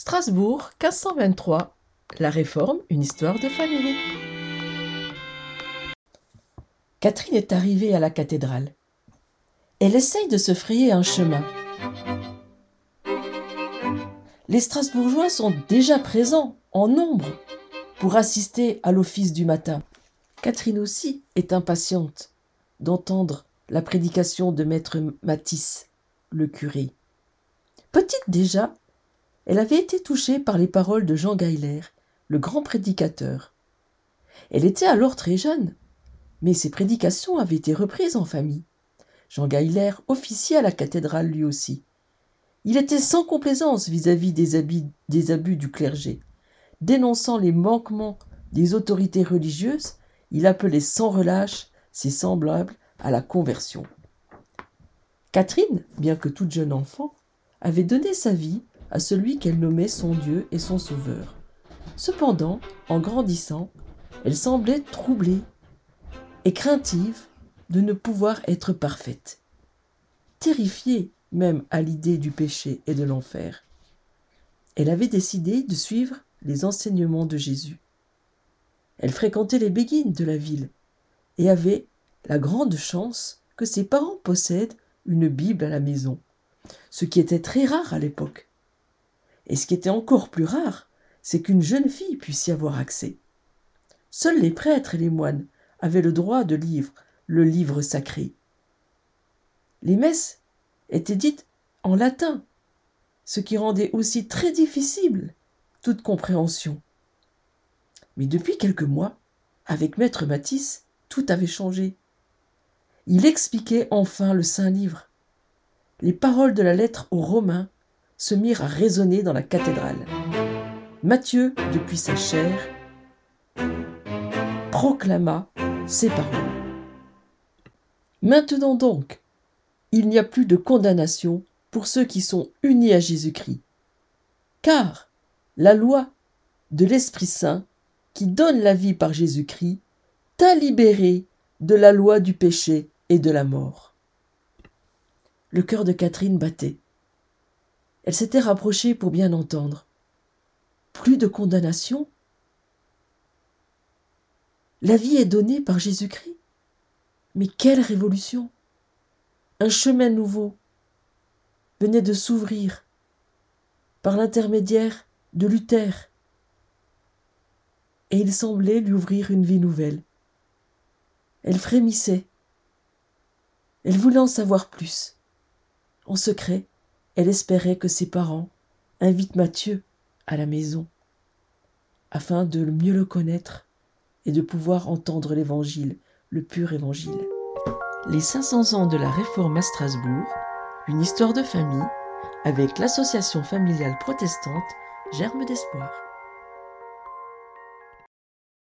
Strasbourg, 1523. La Réforme, une histoire de famille. Catherine est arrivée à la cathédrale. Elle essaye de se frayer un chemin. Les Strasbourgeois sont déjà présents, en nombre, pour assister à l'office du matin. Catherine aussi est impatiente d'entendre la prédication de maître Matisse, le curé. Petite déjà, elle avait été touchée par les paroles de Jean Geiler, le grand prédicateur. Elle était alors très jeune, mais ses prédications avaient été reprises en famille. Jean Geiler officiait à la cathédrale lui aussi. Il était sans complaisance vis-à-vis des abus du clergé. Dénonçant les manquements des autorités religieuses, il appelait sans relâche ses semblables à la conversion. Catherine, bien que toute jeune enfant, avait donné sa vie à celui qu'elle nommait son Dieu et son Sauveur. Cependant, en grandissant, elle semblait troublée et craintive de ne pouvoir être parfaite, terrifiée même à l'idée du péché et de l'enfer. Elle avait décidé de suivre les enseignements de Jésus. Elle fréquentait les béguines de la ville et avait la grande chance que ses parents possèdent une Bible à la maison, ce qui était très rare à l'époque. Et ce qui était encore plus rare, c'est qu'une jeune fille puisse y avoir accès. Seuls les prêtres et les moines avaient le droit de lire le livre sacré. Les messes étaient dites en latin, ce qui rendait aussi très difficile toute compréhension. Mais depuis quelques mois, avec maître Matisse, tout avait changé. Il expliquait enfin le Saint-Livre. Les paroles de la lettre aux Romains se mirent à résonner dans la cathédrale. Matthieu, depuis sa chair, proclama ces paroles. Maintenant donc, il n'y a plus de condamnation pour ceux qui sont unis à Jésus-Christ, car la loi de l'Esprit Saint, qui donne la vie par Jésus-Christ, t'a libéré de la loi du péché et de la mort. Le cœur de Catherine battait. Elle s'était rapprochée pour bien entendre. Plus de condamnation ? La vie est donnée par Jésus-Christ. Mais quelle révolution ! Un chemin nouveau venait de s'ouvrir par l'intermédiaire de Luther. Et il semblait lui ouvrir une vie nouvelle. Elle frémissait. Elle voulait en savoir plus. En secret, elle espérait que ses parents invitent Matthieu à la maison, afin de mieux le connaître et de pouvoir entendre l'évangile, le pur évangile. Les 500 ans de la Réforme à Strasbourg, une histoire de famille, avec l'association familiale protestante Germe d'Espoir.